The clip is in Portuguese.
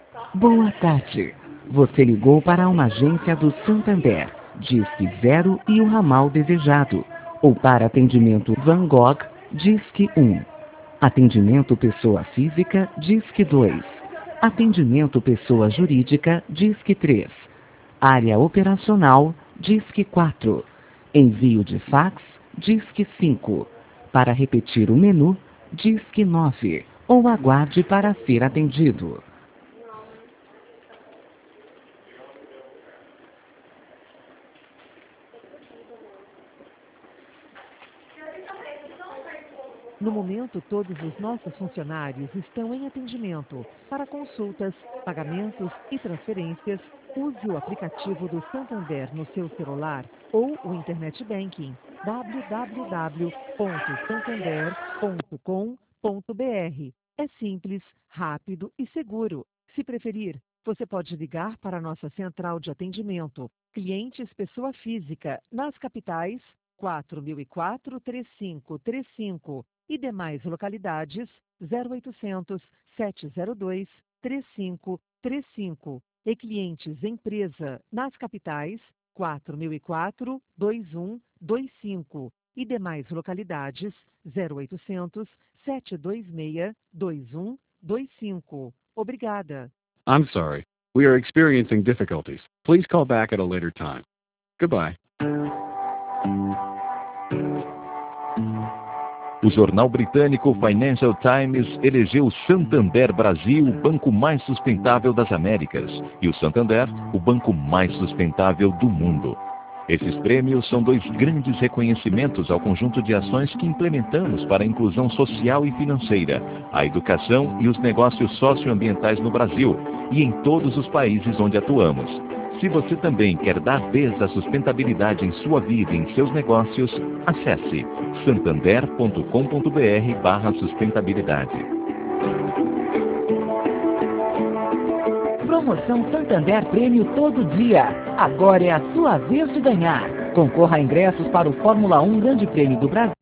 Boa tarde. Você ligou para uma agência do Santander. Disque 0 e o ramal desejado. Ou para atendimento Van Gogh, Disque 1. Atendimento pessoa física, Disque 2. Atendimento pessoa jurídica, Disque 3. Área operacional, Disque 4. Envio de fax, Disque 5. Para repetir o menu, Disque 9. Ou aguarde para ser atendido. No momento, todos os nossos funcionários estão em atendimento. Para consultas, pagamentos e transferências, use o aplicativo do Santander no seu celular ou o Internet Banking www.santander.com.br. É simples, rápido e seguro. Se preferir, você pode ligar para a nossa central de atendimento. Clientes pessoa física, nas capitais 4004-3535 e demais localidades 0800 702 3535. E clientes empresa nas capitais 4004-2125 e demais localidades 0800 726 2125. Obrigada. I'm sorry. We are experiencing difficulties. Please call back at a later time. Goodbye. O jornal britânico Financial Times elegeu o Santander Brasil o banco mais sustentável das Américas e o Santander o banco mais sustentável do mundo. Esses prêmios são dois grandes reconhecimentos ao conjunto de ações que implementamos para a inclusão social e financeira, a educação e os negócios socioambientais no Brasil e em todos os países onde atuamos. Se você também quer dar vez à sustentabilidade em sua vida e em seus negócios, acesse santander.com.br/sustentabilidade. Promoção Santander Prêmio todo dia. Agora é a sua vez de ganhar. Concorra a ingressos para o Fórmula 1 Grande Prêmio do Brasil.